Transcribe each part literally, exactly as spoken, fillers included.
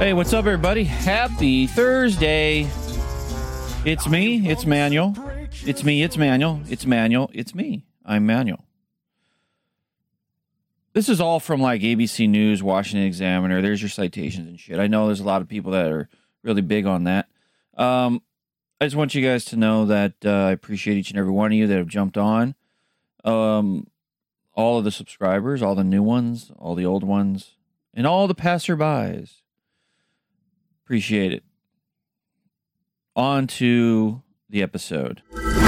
Hey, what's up, everybody? Happy Thursday. It's me. It's Manuel. It's me. It's Manuel. It's Manuel. It's me. I'm Manuel. This is all from like A B C News, Washington Examiner. There's your citations and shit. I know there's a lot of people that are really big on that. Um, I just want you guys to know that uh, I appreciate each and every one of you that have jumped on. Um, all of the subscribers, all the new ones, all the old ones, and all the passerbys. Appreciate it. On to the episode.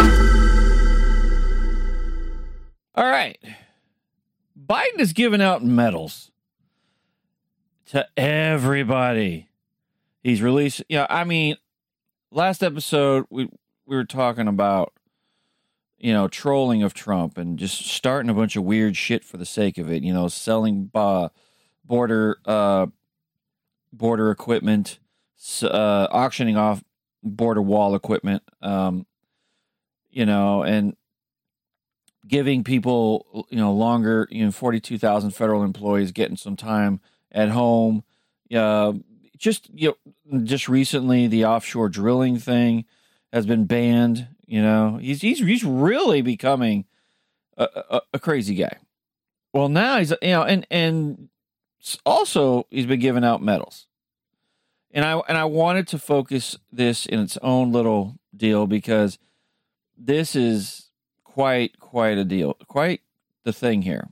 All right. Biden is giving out medals to everybody. He's released, yeah, I mean, last episode we we were talking about, you know, trolling of Trump and just starting a bunch of weird shit for the sake of it, you know, selling uh, border uh, border equipment, uh, auctioning off border wall equipment, um, you know, and giving people, you know, longer, you know, forty-two thousand federal employees getting some time at home. Uh, just, you know, just recently, the offshore drilling thing has been banned. You know, he's he's he's really becoming a, a, a crazy guy. Well, now he's, you know, and and also he's been giving out medals. And I and I wanted to focus this in its own little deal because this is quite quite a deal, quite the thing here.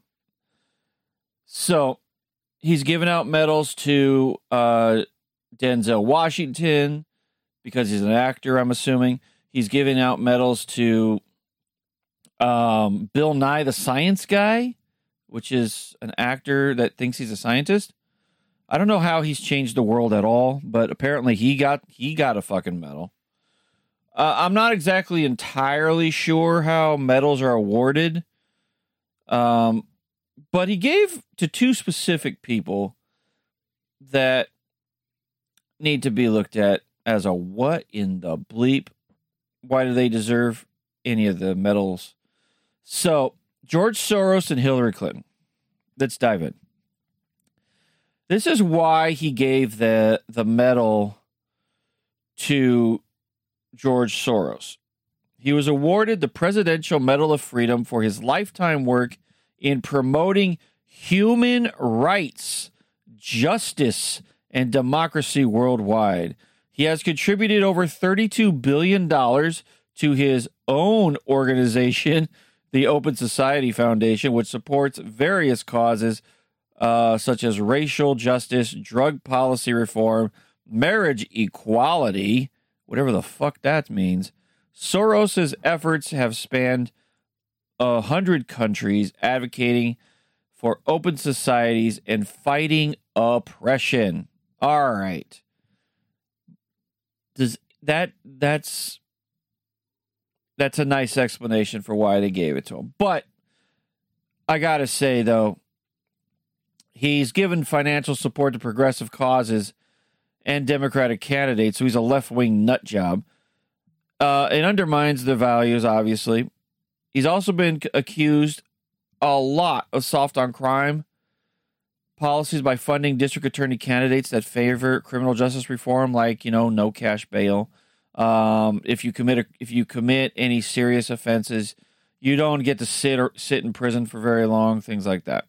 So he's giving out medals to uh, Denzel Washington because he's an actor, I'm assuming. He's giving out medals to um, Bill Nye the Science Guy, which is an actor that thinks he's a scientist. I don't know how he's changed the world at all, but apparently he got he got a fucking medal. Uh, I'm not exactly entirely sure how medals are awarded, um, but he gave to two specific people that need to be looked at as a what in the bleep. Why do they deserve any of the medals? So, George Soros and Hillary Clinton. Let's dive in. This is why he gave the the medal to George Soros. He was awarded the Presidential Medal of Freedom for his lifetime work in promoting human rights, justice, and democracy worldwide. He has contributed over thirty-two billion dollars to his own organization, the Open Society Foundation, which supports various causes Uh, such as racial justice, drug policy reform, marriage equality, whatever the fuck that means. Soros's efforts have spanned a hundred countries, advocating for open societies and fighting oppression. All right. Does that that's that's a nice explanation for why they gave it to him. But I gotta say though, he's given financial support to progressive causes and Democratic candidates, so he's a left-wing nut job. Uh, it undermines their values, obviously. He's also been accused a lot of soft-on-crime policies by funding district attorney candidates that favor criminal justice reform, like, you know, no cash bail. Um, if you commit a, if you commit any serious offenses, you don't get to sit or sit in prison for very long, things like that.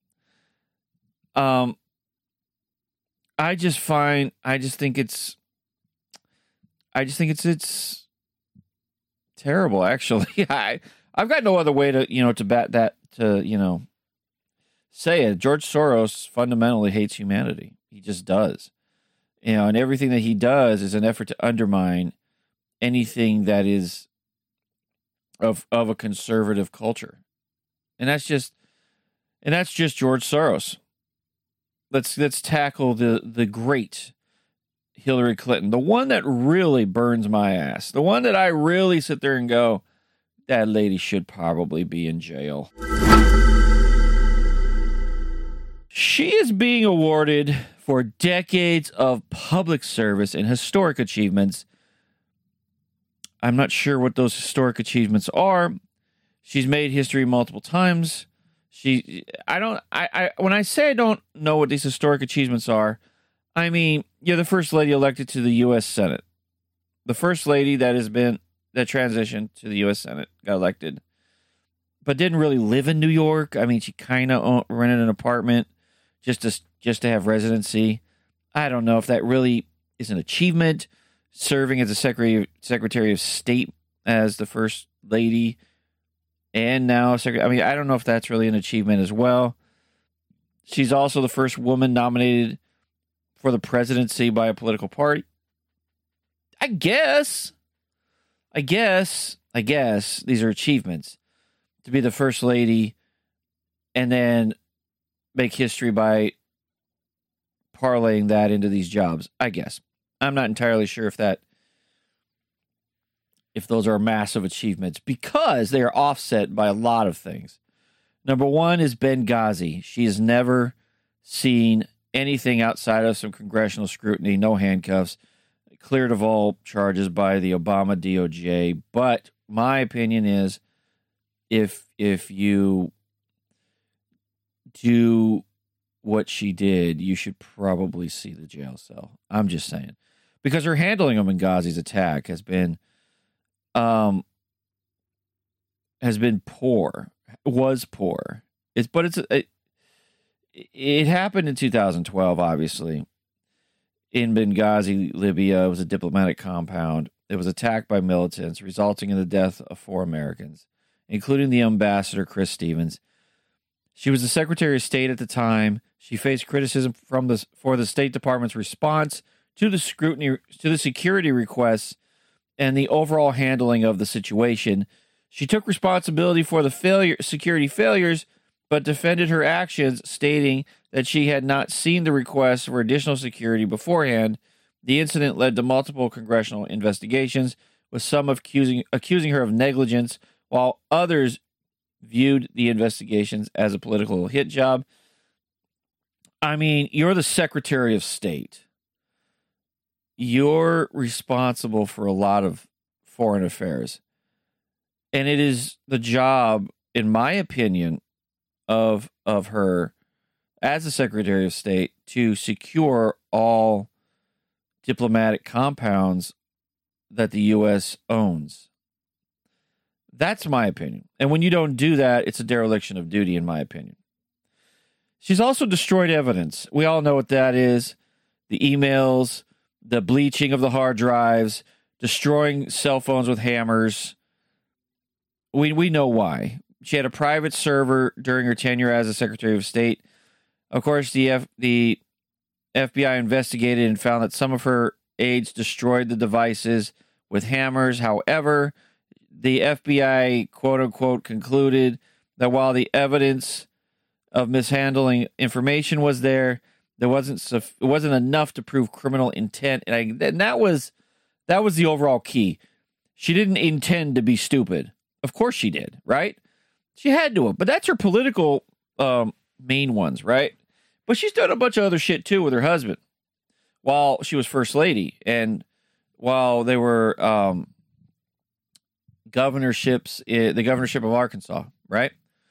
Um, I just find, I just think it's, I just think it's, it's terrible, actually. I, I've got no other way to, you know, to bat that, to, you know, say it. George Soros fundamentally hates humanity. He just does. You know, and everything that he does is an effort to undermine anything that is of, of a conservative culture. And that's just, and that's just George Soros. Let's let's tackle the, the great Hillary Clinton, the one that really burns my ass, the one that I really sit there and go, that lady should probably be in jail. She is being awarded for decades of public service and historic achievements. I'm not sure what those historic achievements are. She's made history multiple times. She, I don't, I, I, when I say I don't know what these historic achievements are, I mean, you're the first lady elected to the U S Senate. The first lady that has been, that transitioned to the U S Senate, got elected, but didn't really live in New York. I mean, she kind of rented an apartment just to, just to have residency. I don't know if that really is an achievement, serving as a Secretary, Secretary of State as the first lady. And now, I mean, I don't know if that's really an achievement as well. She's also the first woman nominated for the presidency by a political party. I guess. I guess. I guess these are achievements. To be the first lady and then make history by parlaying that into these jobs, I guess. I'm not entirely sure if that if those are massive achievements, because they are offset by a lot of things. Number one is Benghazi. She has never seen anything outside of some congressional scrutiny, no handcuffs, cleared of all charges by the Obama D O J. But my opinion is, if if you do what she did, you should probably see the jail cell. I'm just saying. Because her handling of Benghazi's attack has been um has been poor. Was poor. It's but it's it, it happened in two thousand twelve, obviously. In Benghazi, Libya. It was a diplomatic compound. It was attacked by militants, resulting in the death of four Americans, including the ambassador, Chris Stevens. She was the Secretary of State at the time. She faced criticism from the for the State Department's response to the scrutiny to the security requests and the overall handling of the situation. She took responsibility for the failure security failures, but defended her actions, stating that she had not seen the requests for additional security beforehand. The incident led to multiple congressional investigations, with some accusing accusing her of negligence, while others viewed the investigations as a political hit job. I mean, you're the Secretary of State. You're responsible for a lot of foreign affairs. And it is the job, in my opinion, of of her as the Secretary of State to secure all diplomatic compounds that the U S owns. That's my opinion. And when you don't do that, it's a dereliction of duty, in my opinion. She's also destroyed evidence. We all know what that is. The emails, the bleaching of the hard drives, destroying cell phones with hammers. We we know why. She had a private server during her tenure as a Secretary of State. Of course, the F, the F B I investigated and found that some of her aides destroyed the devices with hammers. However, the F B I, quote unquote, concluded that while the evidence of mishandling information was there, there wasn't it wasn't enough to prove criminal intent, and, I, and that was that was the overall key. She didn't intend to be stupid. Of course, she did, right? She had to have, but that's her political um, main ones, right? But she's done a bunch of other shit too with her husband while she was first lady, and while they were um, governorships, the governorship of Arkansas, right?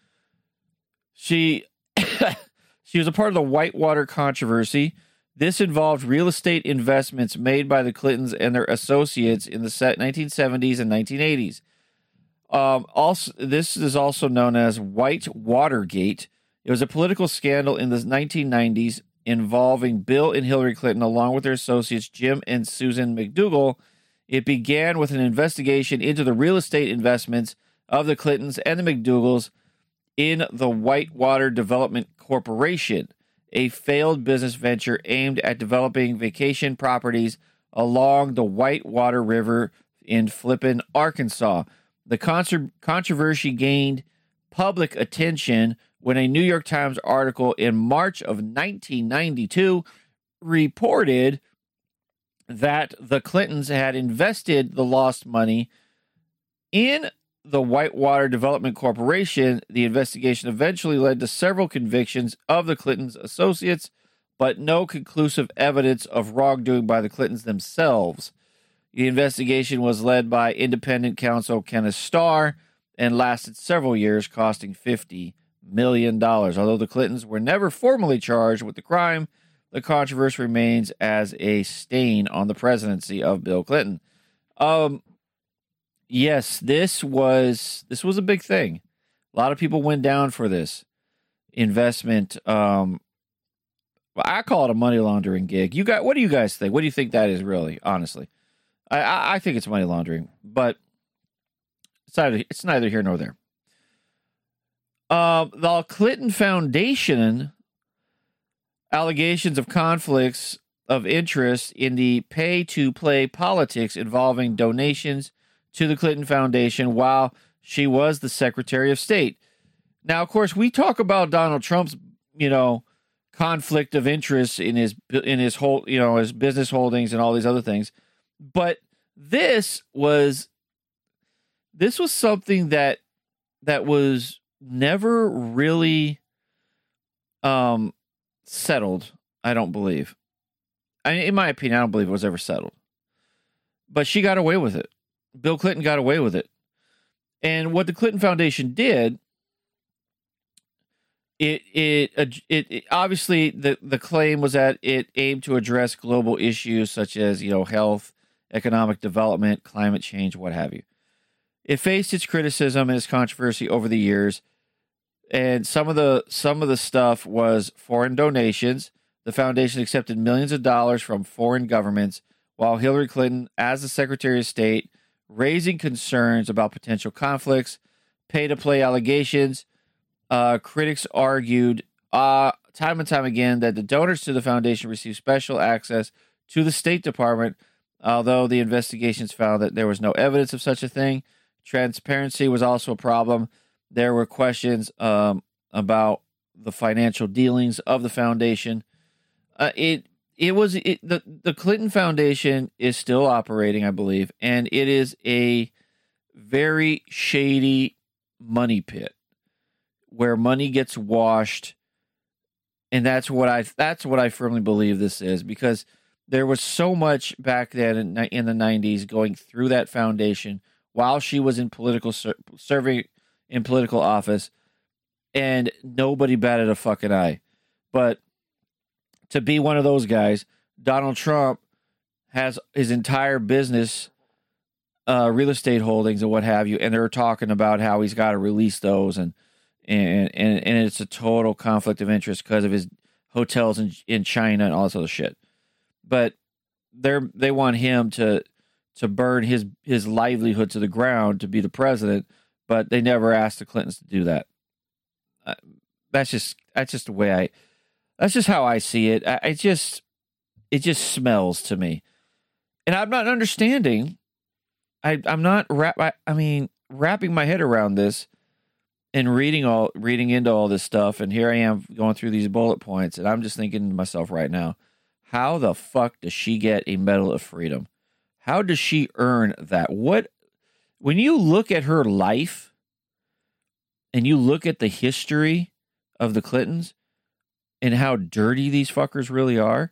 She she was a part of the Whitewater controversy. This involved real estate investments made by the Clintons and their associates in the nineteen seventies and nineteen eighties. Um, also, this is also known as Whitewatergate. It was a political scandal in the nineteen nineties involving Bill and Hillary Clinton, along with their associates Jim and Susan McDougal. It began with an investigation into the real estate investments of the Clintons and the McDougals in the Whitewater Development Corporation, a failed business venture aimed at developing vacation properties along the Whitewater River in Flippin, Arkansas. The contro- controversy gained public attention when a New York Times article in March of nineteen ninety-two reported that the Clintons had invested the lost money in the Whitewater Development Corporation. The investigation eventually led to several convictions of the Clintons' associates, but no conclusive evidence of wrongdoing by the Clintons themselves. The investigation was led by independent counsel Kenneth Starr and lasted several years, costing fifty million dollars. Although the Clintons were never formally charged with the crime, the controversy remains as a stain on the presidency of Bill Clinton. Um, yes, this was this was a big thing. A lot of people went down for this investment. Um, I call it a money laundering gig. You got what do you guys think? What do you think that is really? Honestly, I I, I think it's money laundering, but it's neither it's neither here nor there. Uh, the Clinton Foundation allegations of conflicts of interest in the pay-to-play politics involving donations to the Clinton Foundation while she was the Secretary of State. Now, of course, we talk about Donald Trump's, you know, conflict of interest in his in his whole, you know, his business holdings and all these other things, but this was this was something that that was never really um, settled, I don't believe. I, in my opinion, I don't believe it was ever settled. But she got away with it. Bill Clinton got away with it. And what the Clinton Foundation did, it it it, it obviously the, the claim was that it aimed to address global issues such as, you know, health, economic development, climate change, what have you. It faced its criticism and its controversy over the years. And some of the some of the stuff was foreign donations. The foundation accepted millions of dollars from foreign governments, while Hillary Clinton, as the Secretary of State, raising concerns about potential conflicts, pay-to-play allegations. Uh, critics argued uh, time and time again that the donors to the foundation received special access to the State Department, although the investigations found that there was no evidence of such a thing. Transparency was also a problem. There were questions um, about the financial dealings of the foundation. Uh, it it was it, the the Clinton Foundation is still operating, I believe, and it is a very shady money pit where money gets washed, and that's what I that's what I firmly believe this is, because there was so much back then in, in the nineties going through that foundation while she was in political ser- serving. in political office, and nobody batted a fucking eye. But to be one of those guys, Donald Trump has his entire business, uh, real estate holdings and what have you, and they're talking about how he's got to release those, and and and, and it's a total conflict of interest because of his hotels in in China and all this other shit. But they're they want him to to burn his his livelihood to the ground to be the president. But they never asked the Clintons to do that. Uh, that's just that's just the way I. That's just how I see it. I, I just it just smells to me, and I'm not understanding. I I'm not wrap. I, I mean, wrapping my head around this, and reading all reading into all this stuff, and here I am going through these bullet points, and I'm just thinking to myself right now, how the fuck does she get a Medal of Freedom? How does she earn that? What? When you look at her life and you look at the history of the Clintons and how dirty these fuckers really are,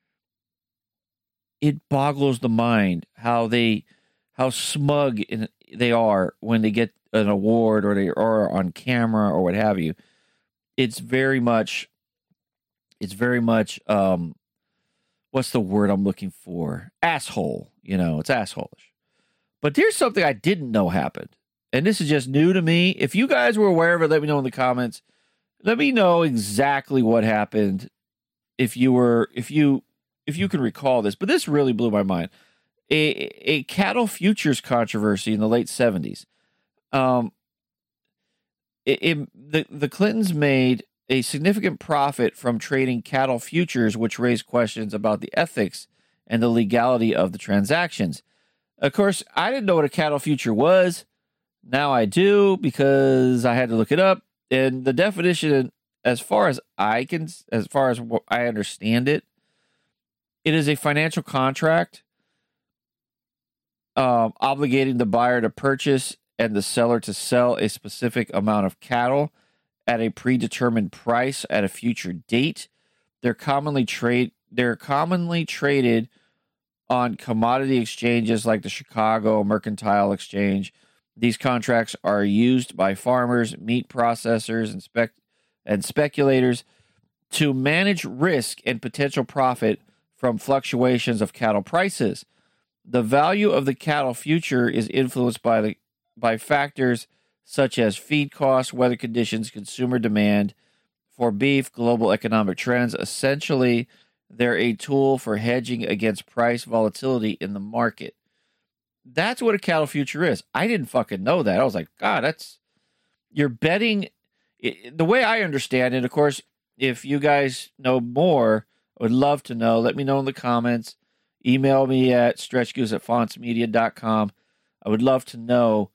it boggles the mind how they, how smug in, they are when they get an award or they are on camera or what have you. It's very much, it's very much, um, what's the word I'm looking for? Asshole, you know, it's assholeish. But here's something I didn't know happened, and this is just new to me. If you guys were aware of it, let me know in the comments. Let me know exactly what happened if you were, if you, if you can recall this. But this really blew my mind. A, a cattle futures controversy in the late seventies. Um, it, it, the the Clintons made a significant profit from trading cattle futures, which raised questions about the ethics and the legality of the transactions. Of course, I didn't know what a cattle future was. Now I do, because I had to look it up. And the definition, as far as I can, as far as I understand it, it is a financial contract um, obligating the buyer to purchase and the seller to sell a specific amount of cattle at a predetermined price at a future date. They're commonly trade. They're commonly traded on commodity exchanges like the Chicago Mercantile Exchange. These contracts are used by farmers, meat processors, and spec and speculators to manage risk and potential profit from fluctuations of cattle prices. The value of the cattle future is influenced by the by factors such as feed costs, weather conditions, consumer demand for beef, global economic trends. Essentially, they're a tool for hedging against price volatility in the market. That's what a cattle future is. I didn't fucking know that. I was like, God, that's, you're betting. It, the way I understand it, of course, if you guys know more, I would love to know. Let me know in the comments. Email me at stretchgoose at fonts media dot com. I would love to know.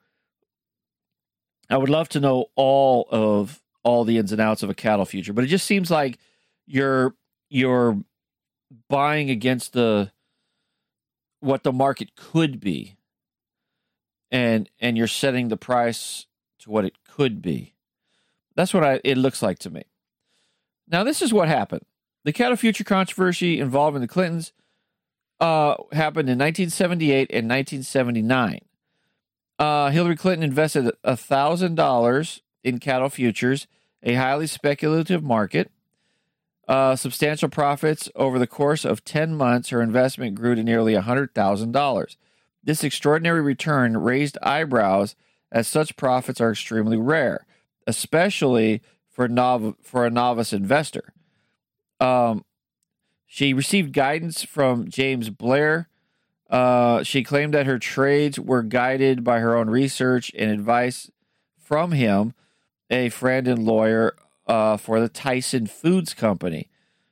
I would love to know all of all the ins and outs of a cattle future, but it just seems like you're you're buying against the what the market could be, and and you're setting the price to what it could be. That's what I, it looks like to me. Now, this is what happened. The cattle future controversy involving the Clintons uh, happened in nineteen seventy-eight and nineteen seventy-nine. Uh, Hillary Clinton invested one thousand dollars in cattle futures, a highly speculative market. Uh, substantial profits over the course of ten months, her investment grew to nearly one hundred thousand dollars. This extraordinary return raised eyebrows, as such profits are extremely rare, especially for, nov- for a novice investor. Um, she received guidance from James Blair. Uh, she claimed that her trades were guided by her own research and advice from him, a friend and lawyer uh, for the Tyson Foods Company.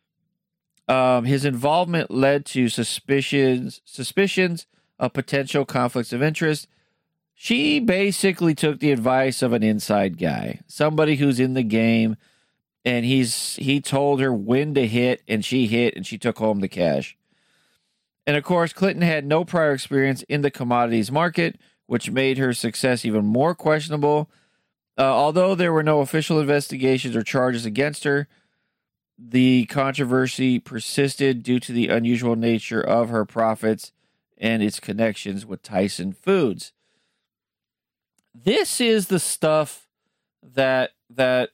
Um, his involvement led to suspicions suspicions of potential conflicts of interest. She basically took the advice of an inside guy, somebody who's in the game, and he's he told her when to hit, and she hit, and she took home the cash. And, of course, Clinton had no prior experience in the commodities market, which made her success even more questionable. Uh, although there were no official investigations or charges against her, the controversy persisted due to the unusual nature of her profits and its connections with Tyson Foods. This is the stuff that that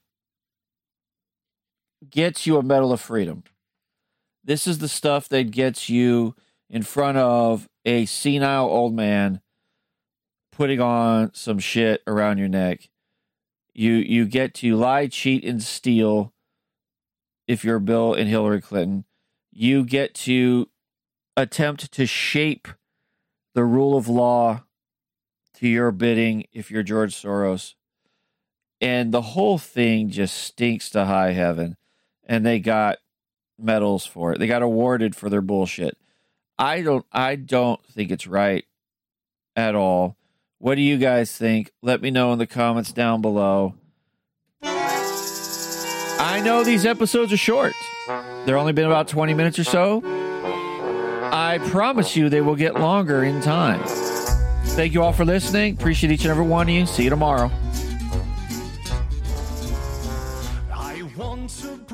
gets you a Medal of Freedom. This is the stuff that gets you in front of a senile old man putting on some shit around your neck. You you get to lie, cheat, and steal if you're Bill and Hillary Clinton. You get to attempt to shape the rule of law to your bidding if you're George Soros. And the whole thing just stinks to high heaven. And they got medals for it. They got awarded for their bullshit. I don't I don't think it's right at all. What do you guys think? Let me know in the comments down below. I know these episodes are short. They're only been about twenty minutes or so. I promise you they will get longer in time. Thank you all for listening. Appreciate each and every one of you. See you tomorrow. I want to